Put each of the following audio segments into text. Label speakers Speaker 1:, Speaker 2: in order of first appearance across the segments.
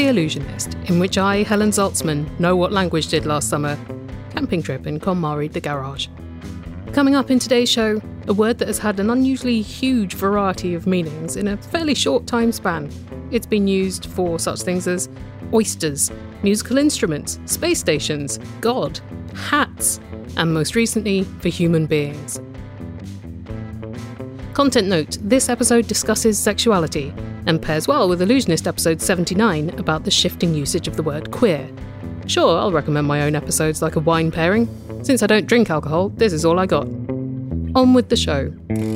Speaker 1: Illusionist, in which I, Helen Zaltzman, know what language did last summer. Camping trip in KonMari, the garage. Coming up in today's show, a word that has had an unusually huge variety of meanings in a fairly short time span. It's been used for such things as oysters, musical instruments, space stations, God, hats, and most recently, for human beings. Content note, this episode discusses sexuality and pairs well with Illusionist episode 79 about the shifting usage of the word queer. Sure, I'll recommend my own episodes like a wine pairing. Since I don't drink alcohol, this is all I got. On with the show.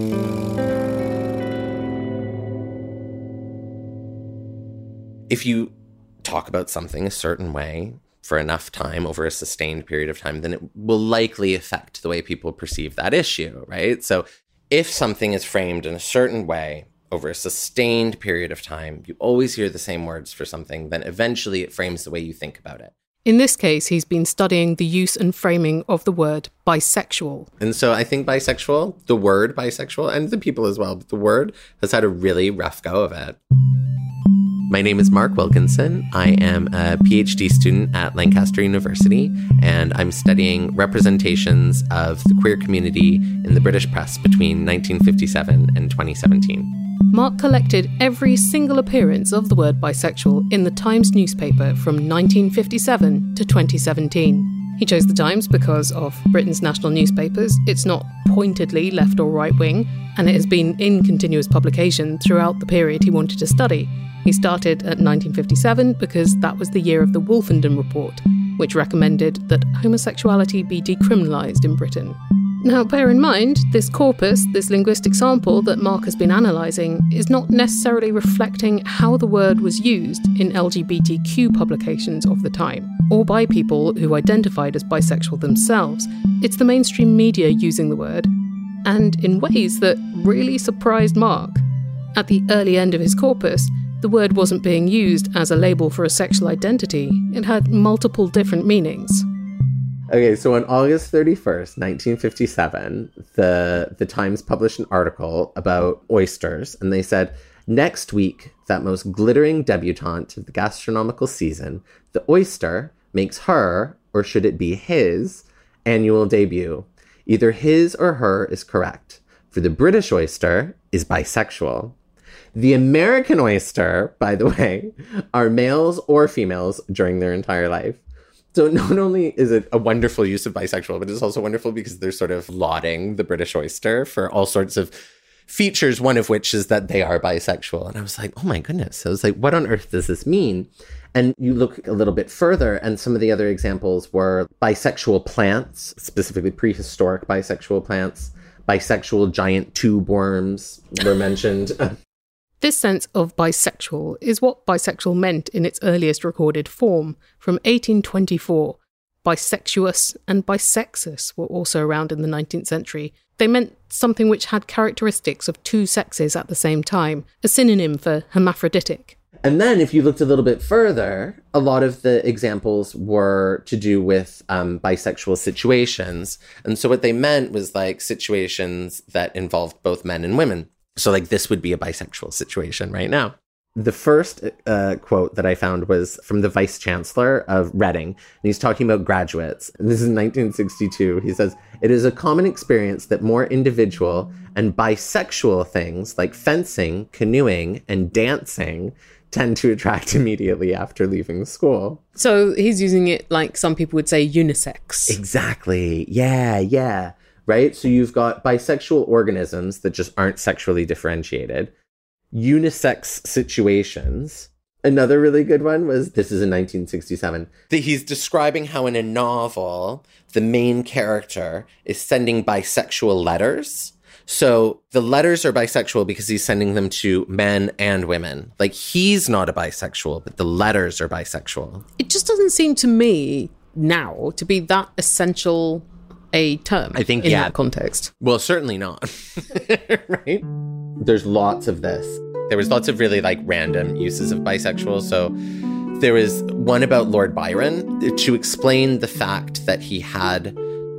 Speaker 2: If you talk about something a certain way for enough time, over a sustained period of time, then it will likely affect the way people perceive that issue, right? So if something is framed in a certain way over a sustained period of time, you always hear the same words for something, then eventually it frames the way you think about it.
Speaker 1: In this case, he's been studying the use and framing of the word bisexual.
Speaker 2: And so I think bisexual, the word bisexual, and the people as well, but the word has had a really rough go of it. My name is Mark Wilkinson. I am a PhD student at Lancaster University, and I'm studying representations of the queer community in the British press between 1957 and 2017.
Speaker 1: Mark collected every single appearance of the word bisexual in the Times newspaper from 1957 to 2017. He chose the Times because of Britain's national newspapers. It's not pointedly left or right wing, and it has been in continuous publication throughout the period he wanted to study. He started at 1957 because that was the year of the Wolfenden Report, which recommended that homosexuality be decriminalised in Britain. Now, bear in mind, this corpus, this linguistic sample that Mark has been analysing, is not necessarily reflecting how the word was used in LGBTQ publications of the time, or by people who identified as bisexual themselves. It's the mainstream media using the word, and in ways that really surprised Mark. At the early end of his corpus, the word wasn't being used as a label for a sexual identity. It had multiple different meanings.
Speaker 2: Okay, so on August 31st, 1957, the Times published an article about oysters, and they said, next week, that most glittering debutante of the gastronomical season, the oyster makes her, or should it be his, annual debut. Either his or her is correct, for the British oyster is bisexual. The American oyster, by the way, are males or females during their entire life. So not only is it a wonderful use of bisexual, but it's also wonderful because they're sort of lauding the British oyster for all sorts of features, one of which is that they are bisexual. And I was like, oh my goodness. I was like, what on earth does this mean? And you look a little bit further, and some of the other examples were bisexual plants, specifically prehistoric bisexual plants, bisexual giant tube worms were mentioned.
Speaker 1: This sense of bisexual is what bisexual meant in its earliest recorded form, from 1824. Bisexuous and bisexus were also around in the 19th century. They meant something which had characteristics of two sexes at the same time, a synonym for hermaphroditic.
Speaker 2: And then if you looked a little bit further, a lot of the examples were to do with bisexual situations. And so what they meant was like situations that involved both men and women. So like this would be a bisexual situation right now. The first quote that I found was from the Vice Chancellor of Reading. And he's talking about graduates. And this is 1962. He says, it is a common experience that more individual and bisexual things like fencing, canoeing, and dancing tend to attract immediately after leaving school.
Speaker 1: So he's using it like some people would say unisex.
Speaker 2: Exactly. Yeah. Right? So you've got bisexual organisms that just aren't sexually differentiated. Unisex situations. Another really good one was, this is in 1967, that he's describing how in a novel, the main character is sending bisexual letters. So the letters are bisexual because he's sending them to men and women. Like he's not a bisexual, but the letters are bisexual.
Speaker 1: It just doesn't seem to me now to be that essential a term,
Speaker 2: I think,
Speaker 1: in that context.
Speaker 2: Well, certainly not. Right? There's lots of this. There was lots of really like random uses of bisexual. So there was one about Lord Byron to explain the fact that he had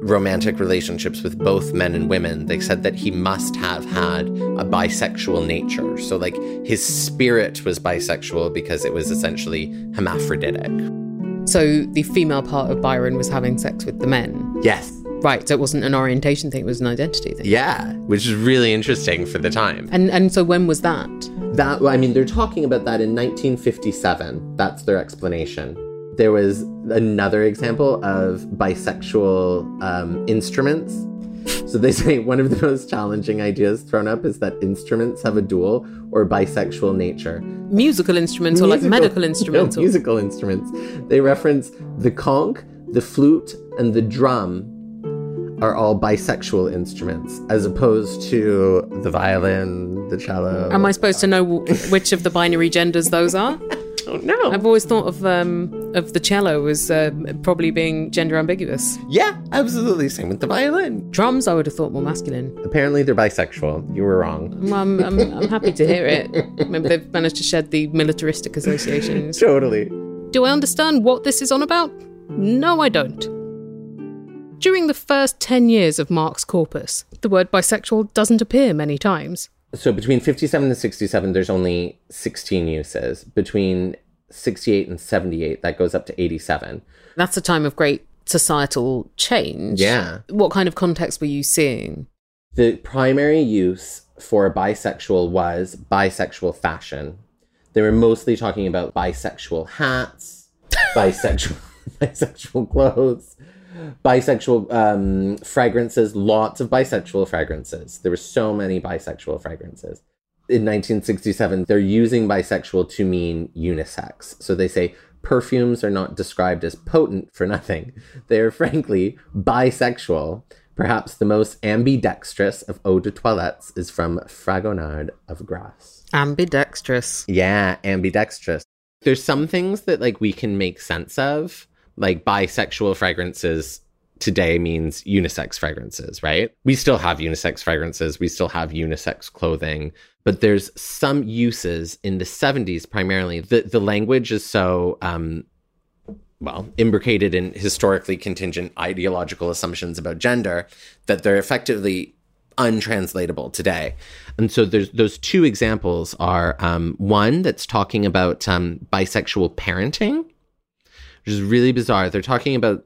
Speaker 2: romantic relationships with both men and women, they said that he must have had a bisexual nature. So like his spirit was bisexual because it was essentially hermaphroditic.
Speaker 1: So the female part of Byron was having sex with the men?
Speaker 2: Yes.
Speaker 1: Right, so it wasn't an orientation thing, it was an identity thing.
Speaker 2: Yeah, which is really interesting for the time.
Speaker 1: And so when was that?
Speaker 2: They're talking about that in 1957. That's their explanation. There was another example of bisexual instruments. So they say one of the most challenging ideas thrown up is that instruments have a dual or bisexual nature.
Speaker 1: Musical instruments or like medical instruments?
Speaker 2: No, musical instruments. They reference the conch, the flute, and the drum are all bisexual instruments, as opposed to the violin, the cello.
Speaker 1: Am I supposed to know which of the binary genders those are?
Speaker 2: Don't know.
Speaker 1: I've always thought of the cello as probably being gender ambiguous.
Speaker 2: Yeah, absolutely. Same with the violin.
Speaker 1: Drums, I would have thought more masculine.
Speaker 2: Apparently, they're bisexual. You were wrong.
Speaker 1: Well, I'm happy to hear it. Maybe they've managed to shed the militaristic associations.
Speaker 2: Totally.
Speaker 1: Do I understand what this is on about? No, I don't. During the first 10 years of Mark's corpus, the word bisexual doesn't appear many times.
Speaker 2: So between 57 and 67, there's only 16 uses. Between 68 and 78, that goes up to 87.
Speaker 1: That's a time of great societal change.
Speaker 2: Yeah.
Speaker 1: What kind of context were you seeing?
Speaker 2: The primary use for bisexual was bisexual fashion. They were mostly talking about bisexual hats, bisexual clothes, bisexual fragrances, lots of bisexual fragrances. There were so many bisexual fragrances. In 1967, they're using bisexual to mean unisex. So they say perfumes are not described as potent for nothing. They are frankly bisexual. Perhaps the most ambidextrous of eau de toilettes is from Fragonard of Grasse.
Speaker 1: Ambidextrous.
Speaker 2: Yeah, ambidextrous. There's some things that like we can make sense of. Like bisexual fragrances today means unisex fragrances, right? We still have unisex fragrances. We still have unisex clothing. But there's some uses in the 70s primarily. The language is so, imbricated in historically contingent ideological assumptions about gender that they're effectively untranslatable today. And so there's those two examples are one that's talking about bisexual parenting, which is really bizarre. They're talking about,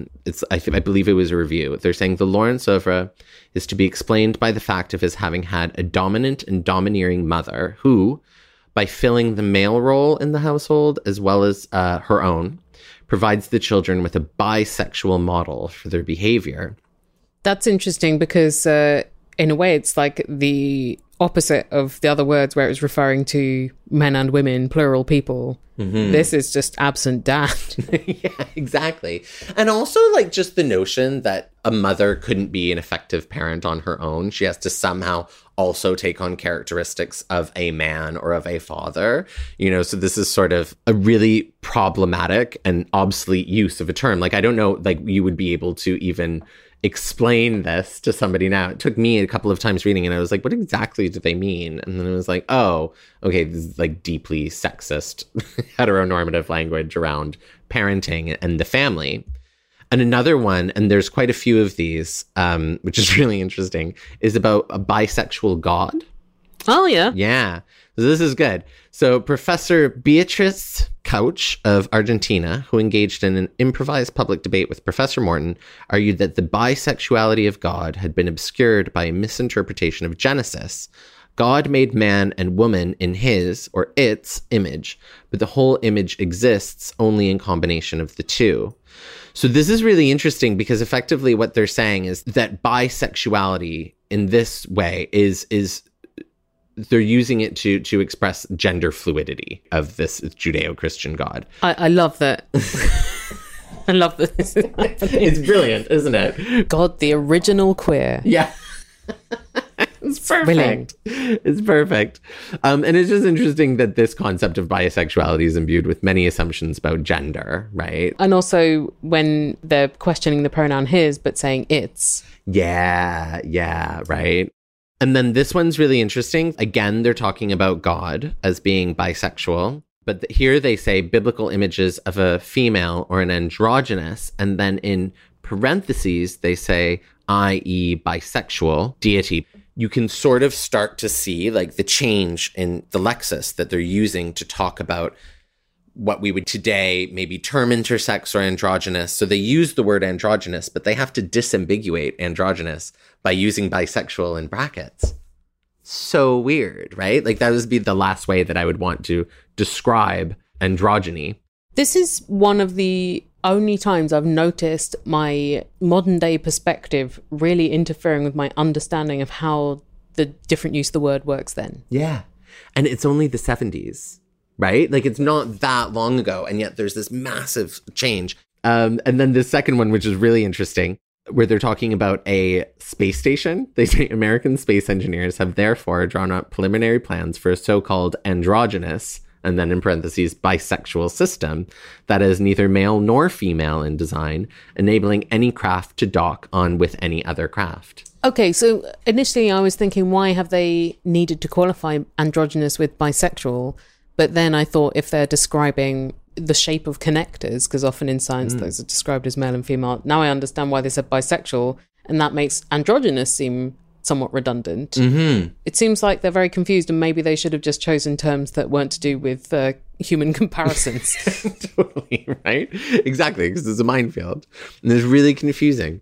Speaker 2: I believe it was a review. They're saying the Lawrence oeuvre is to be explained by the fact of his having had a dominant and domineering mother who, by filling the male role in the household as well as her own, provides the children with a bisexual model for their behavior.
Speaker 1: That's interesting because in a way it's like the opposite of the other words where it was referring to men and women, plural people. Mm-hmm. This is just absent dad.
Speaker 2: Yeah, exactly. And also like just the notion that a mother couldn't be an effective parent on her own. She has to somehow also take on characteristics of a man or of a father, so this is sort of a really problematic and obsolete use of a term. Like, I don't know, like you would be able to even explain this to somebody now. It took me a couple of times reading and I was like, what exactly do they mean? And then it was like, oh, okay, this is like deeply sexist heteronormative language around parenting and the family. And another one, and there's quite a few of these, which is really interesting, is about a bisexual god.
Speaker 1: Oh, yeah.
Speaker 2: Yeah. So this is good. So Professor Beatrice Couch of Argentina, who engaged in an improvised public debate with Professor Morton, argued that the bisexuality of God had been obscured by a misinterpretation of Genesis. God made man and woman in his, or its, image, but the whole image exists only in combination of the two. So this is really interesting because effectively what they're saying is that bisexuality in this way is they're using it to express gender fluidity of this Judeo-Christian God.
Speaker 1: I love that. I love that this is happening.
Speaker 2: It's brilliant, isn't it?
Speaker 1: God, the original queer.
Speaker 2: Yeah. It's perfect. It's perfect. And it's just interesting that this concept of bisexuality is imbued with many assumptions about gender, right?
Speaker 1: And also when they're questioning the pronoun his, but saying its.
Speaker 2: Yeah, right. And then this one's really interesting. Again, they're talking about God as being bisexual. But here they say biblical images of a female or an androgynous. And then in parentheses, they say, i.e. bisexual deity. You can sort of start to see like the change in the lexis that they're using to talk about what we would today maybe term intersex or androgynous. So they use the word androgynous, but they have to disambiguate androgynous by using bisexual in brackets. So weird, right? Like that would be the last way that I would want to describe androgyny.
Speaker 1: This is one of the only times I've noticed my modern day perspective really interfering with my understanding of how the different use of the word works then.
Speaker 2: Yeah. And it's only the 70s, right? Like it's not that long ago. And yet there's this massive change. And then the second one, which is really interesting, where they're talking about a space station. They say American space engineers have therefore drawn up preliminary plans for a so-called androgynous, and then in parentheses, bisexual system that is neither male nor female in design, enabling any craft to dock on with any other craft.
Speaker 1: Okay, so initially I was thinking, why have they needed to qualify androgynous with bisexual? But then I thought if they're describing the shape of connectors, because often in science those are described as male and female. Now I understand why they said bisexual, and that makes androgynous seem somewhat redundant. Mm-hmm. It seems like they're very confused, and maybe they should have just chosen terms that weren't to do with human comparisons.
Speaker 2: Totally, right? Exactly, because it's a minefield. And it's really confusing.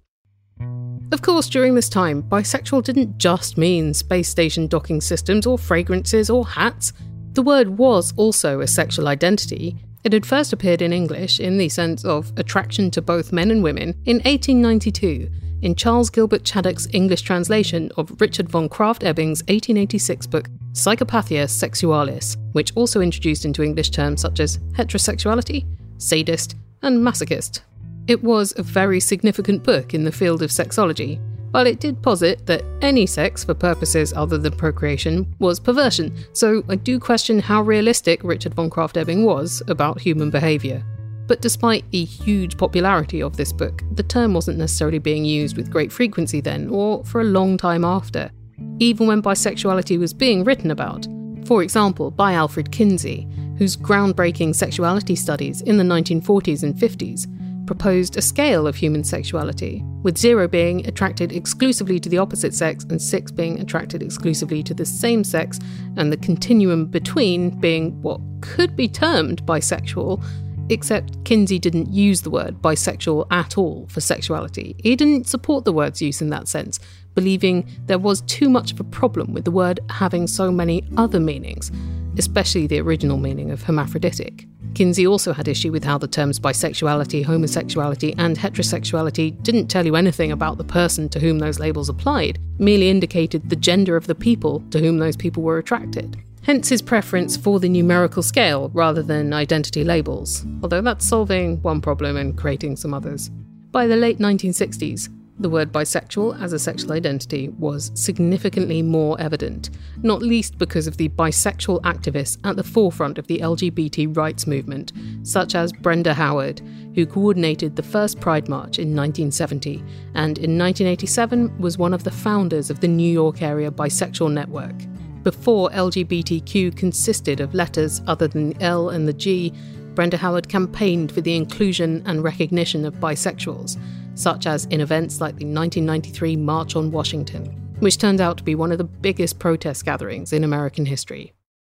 Speaker 1: Of course, during this time, bisexual didn't just mean space station docking systems or fragrances or hats. The word was also a sexual identity. It had first appeared in English in the sense of attraction to both men and women in 1892 in Charles Gilbert Chaddock's English translation of Richard von Krafft-Ebing's 1886 book Psychopathia Sexualis, which also introduced into English terms such as heterosexuality, sadist, and masochist. It was a very significant book in the field of sexology, while it did posit that any sex for purposes other than procreation was perversion, so I do question how realistic Richard von Krafft-Ebing was about human behaviour. But despite the huge popularity of this book, the term wasn't necessarily being used with great frequency then, or for a long time after, even when bisexuality was being written about. For example, by Alfred Kinsey, whose groundbreaking sexuality studies in the 1940s and 50s proposed a scale of human sexuality, with 0 being attracted exclusively to the opposite sex and 6 being attracted exclusively to the same sex, and the continuum between being what could be termed bisexual, except Kinsey didn't use the word bisexual at all for sexuality. He didn't support the word's use in that sense, believing there was too much of a problem with the word having so many other meanings, especially the original meaning of hermaphroditic. Kinsey also had issue with how the terms bisexuality, homosexuality, and heterosexuality didn't tell you anything about the person to whom those labels applied, merely indicated the gender of the people to whom those people were attracted. Hence his preference for the numerical scale rather than identity labels, although that's solving one problem and creating some others. By the late 1960s, the word bisexual as a sexual identity was significantly more evident, not least because of the bisexual activists at the forefront of the LGBT rights movement, such as Brenda Howard, who coordinated the first Pride March in 1970, and in 1987 was one of the founders of the New York area Bisexual Network. Before LGBTQ consisted of letters other than the L and the G, Brenda Howard campaigned for the inclusion and recognition of bisexuals, such as in events like the 1993 March on Washington, which turned out to be one of the biggest protest gatherings in American history.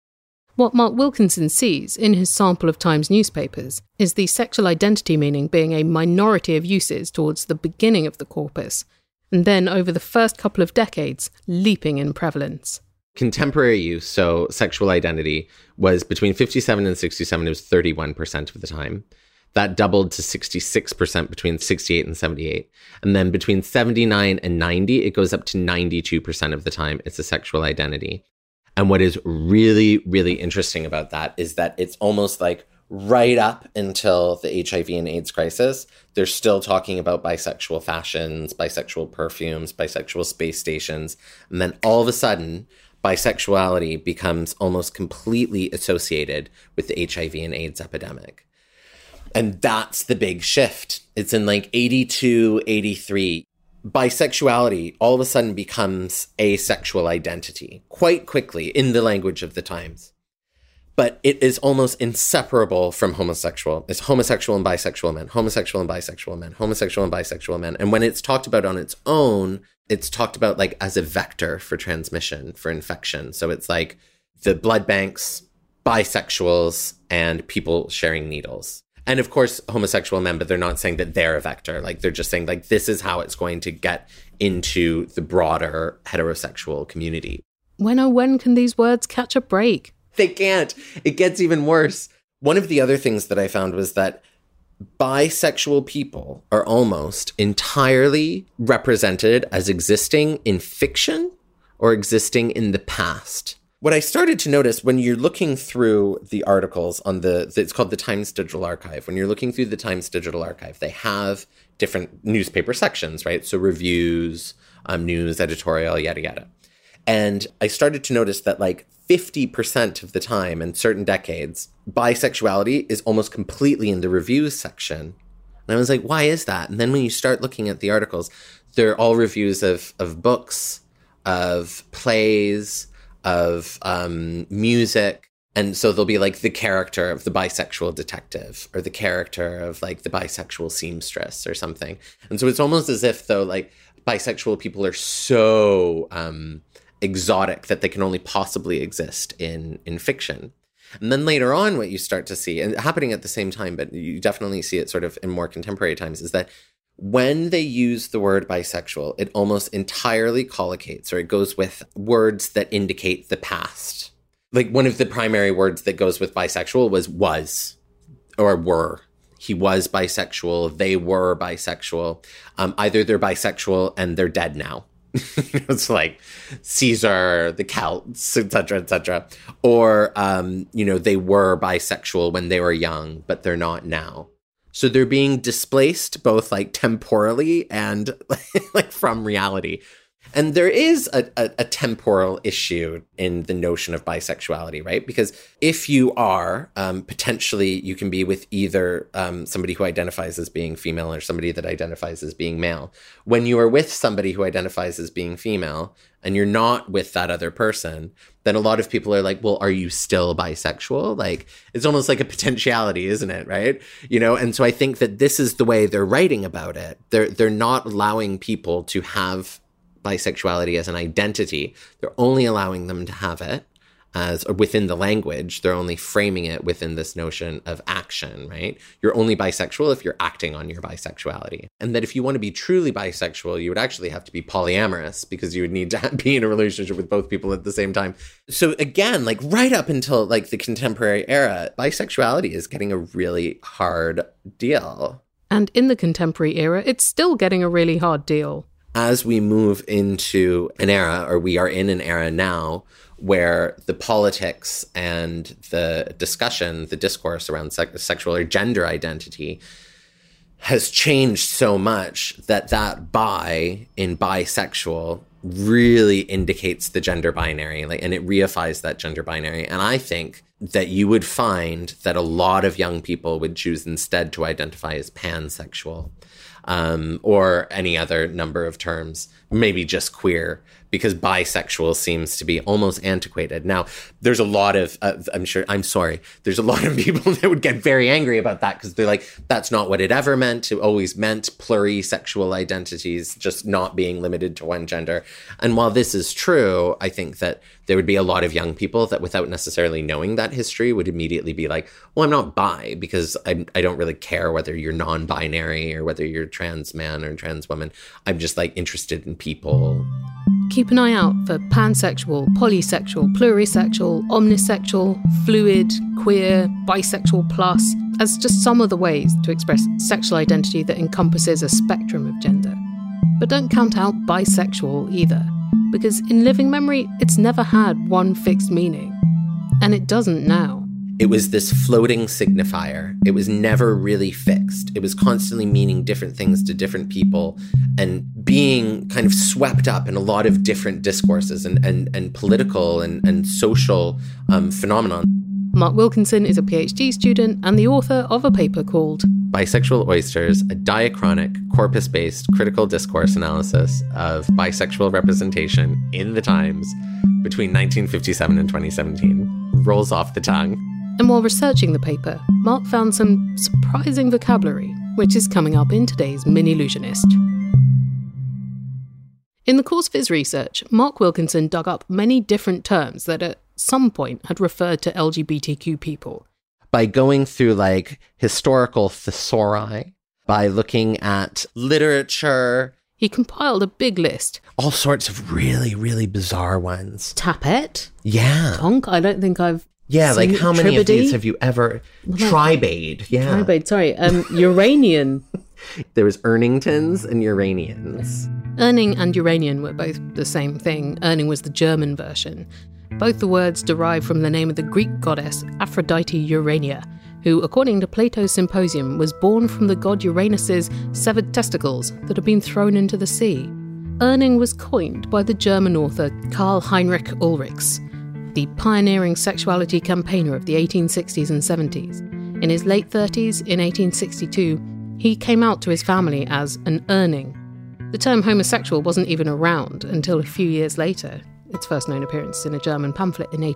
Speaker 1: What Mark Wilkinson sees in his sample of Times newspapers is the sexual identity meaning being a minority of uses towards the beginning of the corpus, and then over the first couple of decades, leaping in prevalence.
Speaker 2: Contemporary use, so sexual identity, was between 57 and 67, it was 31% of the time. That doubled to 66% between 68 and 78. And then between 79 and 90, it goes up to 92% of the time it's a sexual identity. And what is really, really interesting about that is that it's almost like right up until the HIV and AIDS crisis, they're still talking about bisexual fashions, bisexual perfumes, bisexual space stations. And then all of a sudden, bisexuality becomes almost completely associated with the HIV and AIDS epidemic. And that's the big shift. It's in like 82, 83. Bisexuality all of a sudden becomes a sexual identity quite quickly in the language of the times. but it is almost inseparable from homosexual. It's homosexual and bisexual men, homosexual and bisexual men, homosexual and bisexual men. And when it's talked about on its own, it's talked about like as a vector for transmission, for infection. So it's like the blood banks, bisexuals, and people sharing needles. And of course, homosexual men, but they're not saying that they're a vector. Like they're just saying like, this is how it's going to get into the broader heterosexual community.
Speaker 1: When can these words catch a break?
Speaker 2: They can't. It gets even worse. One of the other things that I found was that bisexual people are almost entirely represented as existing in fiction or existing in the past. What I started to notice when you're looking through the articles on it's called the Times Digital Archive. When you're looking through the Times Digital Archive, they have different newspaper sections, right? So reviews, news, editorial, yada, yada. And I started to notice that like 50% of the time in certain decades, bisexuality is almost completely in the reviews section. And I was like, why is that? And then when you start looking at the articles, they're all reviews of books, of plays, of music. And so there'll be like the character of the bisexual detective or the character of like the bisexual seamstress or something. And so it's almost as if though like bisexual people are so exotic that they can only possibly exist in fiction. And then later on, what you start to see, and happening at the same time, but you definitely see it sort of in more contemporary times, is that when they use the word bisexual, it almost entirely collocates, or it goes with words that indicate the past. Like one of the primary words that goes with bisexual was or were. He was bisexual. They were bisexual. Either they're bisexual and they're dead now. It's like Caesar, the Celts, etc., etc. Or, they were bisexual when they were young, but they're not now. So they're being displaced both like temporally and like from reality. And there is a temporal issue in the notion of bisexuality, right? Because if you are, potentially you can be with either somebody who identifies as being female or somebody that identifies as being male. When you are with somebody who identifies as being female and you're not with that other person, then a lot of people are like, well, are you still bisexual? Like, it's almost like a potentiality, isn't it? Right? And so I think that this is the way they're writing about it. They're not allowing people to have bisexuality as an identity. They're only allowing them to have it as, or within the language, they're only framing it within this notion of action, right? You're only bisexual if you're acting on your bisexuality. And that if you want to be truly bisexual, you would actually have to be polyamorous because you would need to be in a relationship with both people at the same time. So again, like right up until like the contemporary era, bisexuality is getting a really hard deal.
Speaker 1: And in the contemporary era, it's still getting a really hard deal.
Speaker 2: As we move into an era, or we are in an era now, where the politics and the discussion, the discourse around sexual or gender identity has changed so much that bi in bisexual really indicates the gender binary, and it reifies that gender binary. And I think that you would find that a lot of young people would choose instead to identify as pansexual. Or any other number of terms, maybe just queer, because bisexual seems to be almost antiquated. Now, there's a lot of, there's a lot of people that would get very angry about that because they're like, that's not what it ever meant. It always meant plurisexual identities, just not being limited to one gender. And while this is true, I think that there would be a lot of young people that without necessarily knowing that history would immediately be like, well, I'm not bi because I don't really care whether you're non-binary or whether you're trans man or trans woman. I'm just like interested in people.
Speaker 1: Keep an eye out for pansexual, polysexual, plurisexual, omnisexual, fluid, queer, bisexual plus, as just some of the ways to express sexual identity that encompasses a spectrum of gender. But don't count out bisexual either, because in living memory, it's never had one fixed meaning. And it doesn't now.
Speaker 2: It was this floating signifier. It was never really fixed. It was constantly meaning different things to different people and being kind of swept up in a lot of different discourses and political and social phenomenon.
Speaker 1: Mark Wilkinson is a PhD student and the author of a paper called
Speaker 2: Bisexual Oysters, a diachronic, corpus-based critical discourse analysis of bisexual representation in the Times between 1957 and 2017. rolls off the tongue.
Speaker 1: And while researching the paper, Mark found some surprising vocabulary, which is coming up in today's Mini-Illusionist. In the course of his research, Mark Wilkinson dug up many different terms that at some point had referred to LGBTQ people.
Speaker 2: By going through like historical thesauri, by looking at literature.
Speaker 1: He compiled a big list.
Speaker 2: All sorts of really, really bizarre ones.
Speaker 1: Tapet?
Speaker 2: Yeah.
Speaker 1: Tonk? I don't think I've
Speaker 2: Yeah,
Speaker 1: seen
Speaker 2: like how many
Speaker 1: Tribady?
Speaker 2: of these have you ever... Tribade, yeah.
Speaker 1: Tribade, sorry. Uranian.
Speaker 2: There was Urningtons and Uranians.
Speaker 1: Urning and Uranian were both the same thing. Urning was the German version. Both the words derive from the name of the Greek goddess Aphrodite Urania, who, according to Plato's Symposium, was born from the god Uranus's severed testicles that had been thrown into the sea. Urning was coined by the German author Karl Heinrich Ulrichs, the pioneering sexuality campaigner of the 1860s and 70s. In his late 30s, in 1862, he came out to his family as an Urning. The term homosexual wasn't even around until a few years later, its first known appearance in a German pamphlet in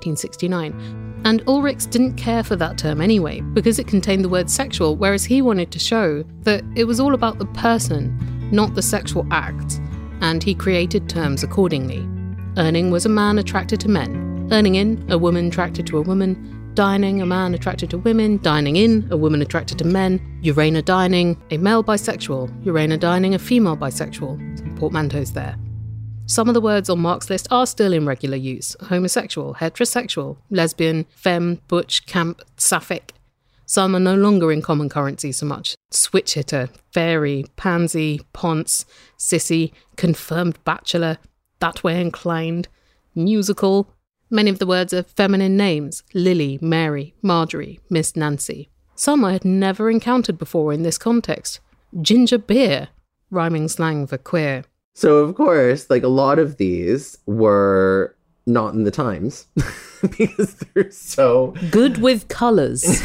Speaker 1: 1869. And Ulrichs didn't care for that term anyway, because it contained the word sexual, whereas he wanted to show that it was all about the person, not the sexual act, and he created terms accordingly. Urning was a man attracted to men, urning in, a woman attracted to a woman, dining, a man attracted to women, dining in, a woman attracted to men, Urana dining, a male bisexual, Urana dining, a female bisexual. Some portmanteaus there. Some of the words on Mark's list are still in regular use: homosexual, heterosexual, lesbian, femme, butch, camp, sapphic. Some are no longer in common currency so much: switch hitter, fairy, pansy, ponce, sissy, confirmed bachelor, that way inclined, musical. Many of the words are feminine names: Lily, Mary, Marjorie, Miss Nancy. Some I had never encountered before in this context: ginger beer, rhyming slang for queer.
Speaker 2: So, of course, like a lot of these were not in the Times because they're so...
Speaker 1: Good with colours.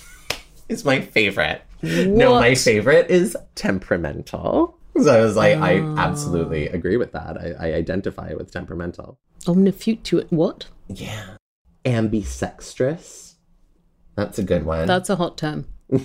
Speaker 2: It's my favorite. What? No, my favorite is temperamental. So I was like, I absolutely agree with that. I identify with temperamental.
Speaker 1: Omnifutuate, what?
Speaker 2: Yeah. Ambisextrous. That's a good one.
Speaker 1: That's a hot term.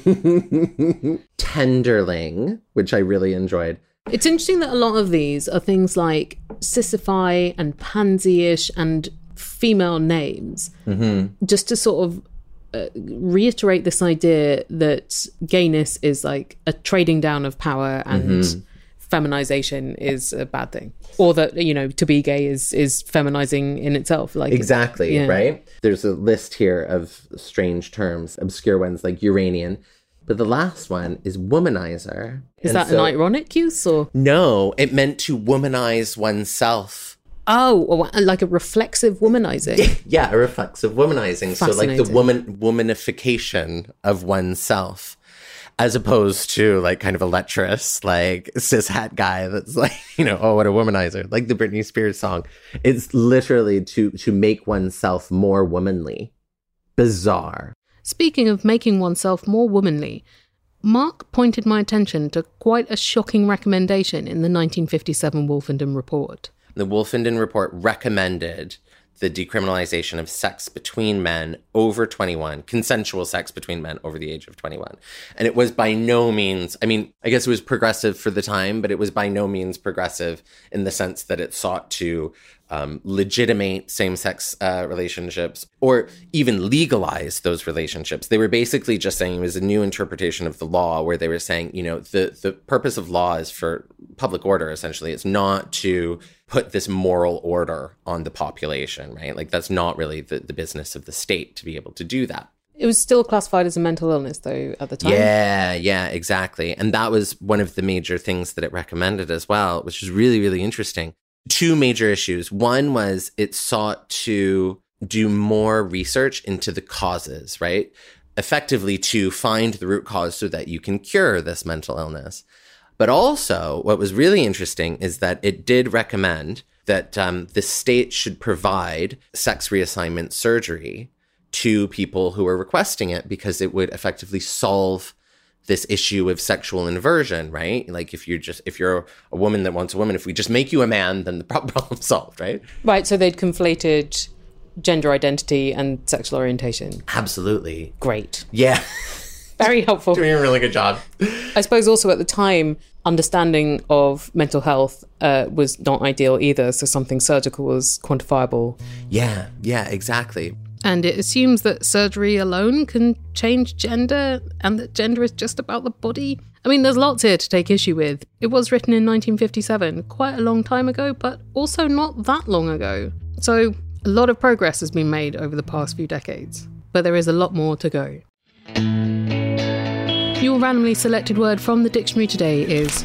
Speaker 2: Tenderling, which I really enjoyed.
Speaker 1: It's interesting that a lot of these are things like Sisyphi and pansy-ish and female names, just to sort of reiterate this idea that gayness is like a trading down of power and feminization is a bad thing. Or that, you know, to be gay is feminizing in itself. Like
Speaker 2: exactly, yeah. Right? There's a list here of strange terms, obscure ones like Uranian. But the last one is womanizer.
Speaker 1: Is that an ironic use or?
Speaker 2: No, it meant to womanize oneself.
Speaker 1: Oh, like a reflexive womanizing.
Speaker 2: Yeah, a reflexive womanizing. So like the womanification of oneself. As opposed to like kind of a lecherous, like cishet guy that's like, you know, oh, what a womanizer. Like the Britney Spears song. It's literally to make oneself more womanly. Bizarre.
Speaker 1: Speaking of making oneself more womanly, Mark pointed my attention to quite a shocking recommendation in the 1957 Wolfenden Report.
Speaker 2: The Wolfenden Report recommended the decriminalization of sex between men over 21, consensual sex between men over the age of 21. And it was by no means, I mean, I guess it was progressive for the time, but it was by no means progressive in the sense that it sought to legitimate same-sex relationships or even legalize those relationships. They were basically just saying it was a new interpretation of the law where they were saying, you know, the purpose of law is for public order, essentially. It's not to put this moral order on the population, right? Like that's not really the business of the state to be able to do that.
Speaker 1: It was still classified as a mental illness, though, at the time.
Speaker 2: Yeah, exactly. And that was one of the major things that it recommended as well, which is really, really interesting. Two major issues. One was it sought to do more research into the causes, right? Effectively to find the root cause so that you can cure this mental illness. But also, what was really interesting is that it did recommend that the state should provide sex reassignment surgery to people who are requesting it because it would effectively solve this issue of sexual inversion, right? Like if you're a woman that wants a woman, if we just make you a man, then the problem's solved, right?
Speaker 1: Right, so they'd conflated gender identity and sexual orientation.
Speaker 2: Absolutely.
Speaker 1: Great.
Speaker 2: Yeah.
Speaker 1: Very helpful.
Speaker 2: Doing a really good job.
Speaker 1: I suppose also at the time, understanding of mental health was not ideal either. So something surgical was quantifiable.
Speaker 2: Yeah, exactly.
Speaker 1: And it assumes that surgery alone can change gender and that gender is just about the body. I mean, there's lots here to take issue with. It was written in 1957, quite a long time ago, but also not that long ago. So a lot of progress has been made over the past few decades, but there is a lot more to go. Your randomly selected word from the dictionary today is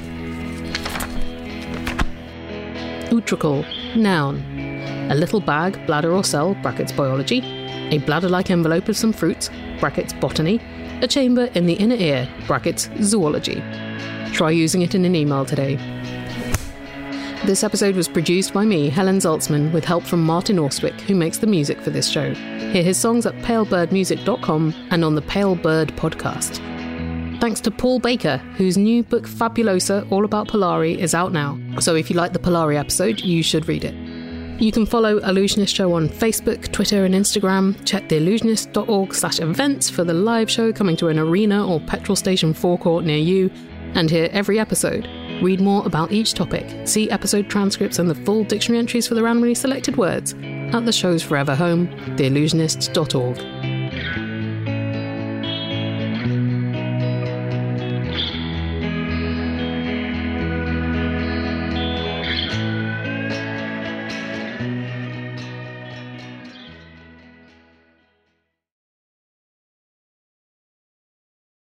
Speaker 1: utricle, noun. A little bag, bladder or cell, brackets biology. A bladder-like envelope of some fruits, brackets botany. A chamber in the inner ear, brackets zoology. Try using it in an email today. This episode was produced by me, Helen Zaltzman, with help from Martin Austwick, who makes the music for this show. Hear his songs at palebirdmusic.com and on the Pale Bird podcast. Thanks to Paul Baker, whose new book Fabulosa, all about Polari, is out now. So if you like the Polari episode, you should read it. You can follow Allusionist Show on Facebook, Twitter and Instagram. Check theallusionist.org/events for the live show coming to an arena or petrol station forecourt near you, and hear every episode. Read more about each topic, see episode transcripts and the full dictionary entries for the randomly selected words at the show's forever home, theallusionist.org.